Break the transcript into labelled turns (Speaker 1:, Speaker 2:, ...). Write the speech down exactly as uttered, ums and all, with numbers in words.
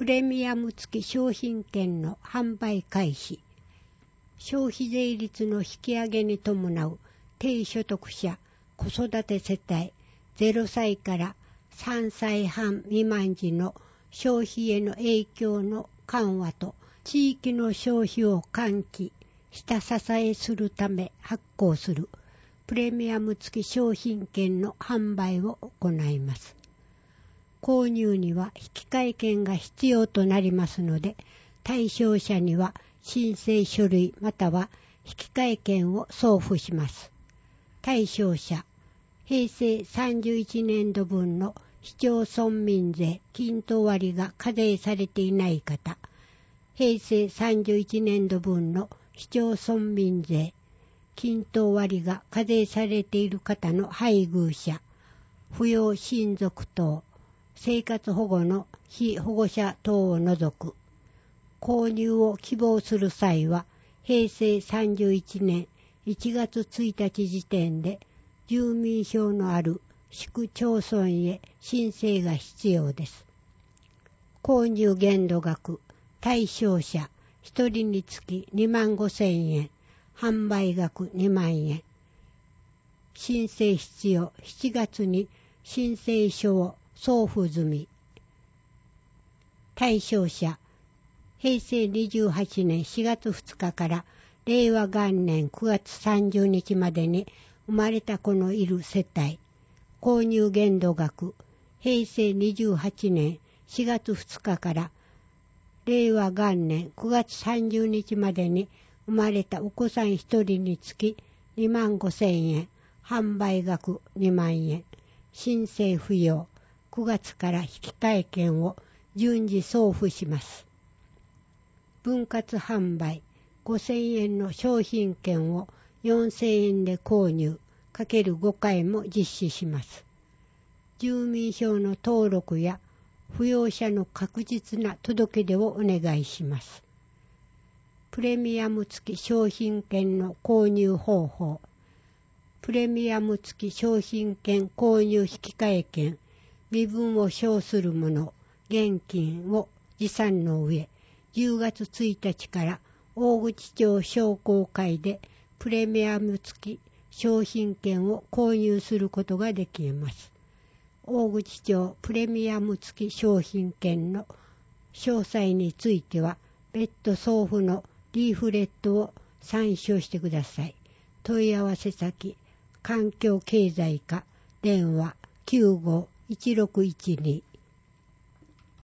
Speaker 1: プレミアム付き商品券の販売開始。消費税率の引き上げに伴う低所得者子育て世帯ゼロさいからさんさいはん未満時の消費への影響の緩和と地域の消費を喚起、下支えするため発行するプレミアム付き商品券の販売を行います。購入には引換券が必要となりますので、対象者には申請書類または引換券を送付します。対象者、平成さんじゅういちねんど分の市町村民税均等割が課税されていない方、平成さんじゅういちねんど分の市町村民税均等割が課税されている方の配偶者、扶養親族等、生活保護の被保護者等を除く。購入を希望する際は、平成さんじゅういちねんいちがつついたち時点で、住民票のある市区町村へ申請が必要です。購入限度額、対象者ひとりにつきにまんごせんえん、販売額にまんえん。申請必要、しちがつに申請書を送付済み。対象者、平成にじゅうはちねんしがつふつかかられいわがんねんくがつさんじゅうにちまでに生まれた子のいる世帯。購入限度額、平成にじゅうはちねんしがつふつかかられいわがんねんくがつさんじゅうにちまでに生まれたお子さんひとりにつきにまんごせんえん、販売額にまんえん。申請不要、くがつから引換券を順次送付します。分割販売、ごせんえんの商品券をよんせんえんで購入、かけるごかいも実施します。住民票の登録や扶養者の確実な届け出をお願いします。プレミアム付き商品券の購入方法。プレミアム付き商品券購入引換券、身分を証するもの、現金を持参の上、じゅうがつついたちから大口町商工会でプレミアム付き商品券を購入することができます。大口町プレミアム付き商品券の詳細については別途送付のリーフレットを参照してください。問い合わせ先、環境経済課、電話きゅうごいちろくいちに。